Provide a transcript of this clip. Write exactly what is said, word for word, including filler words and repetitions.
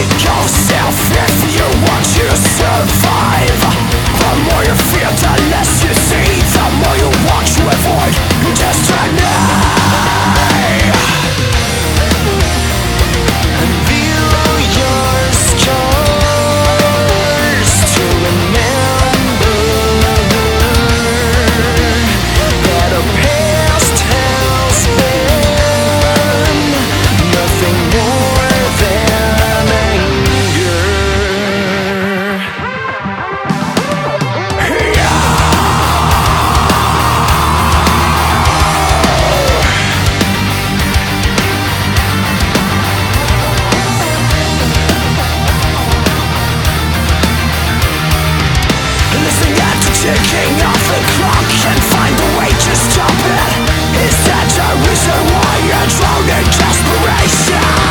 yourself if you want to survive. The more you feel, the less you see. The more you want to avoid your destiny. And below your scars to remember that a past has been nothing more than anger. Listening at the ticking of the clock and find a way to stop it. Is that the reason why you're drowning in desperation?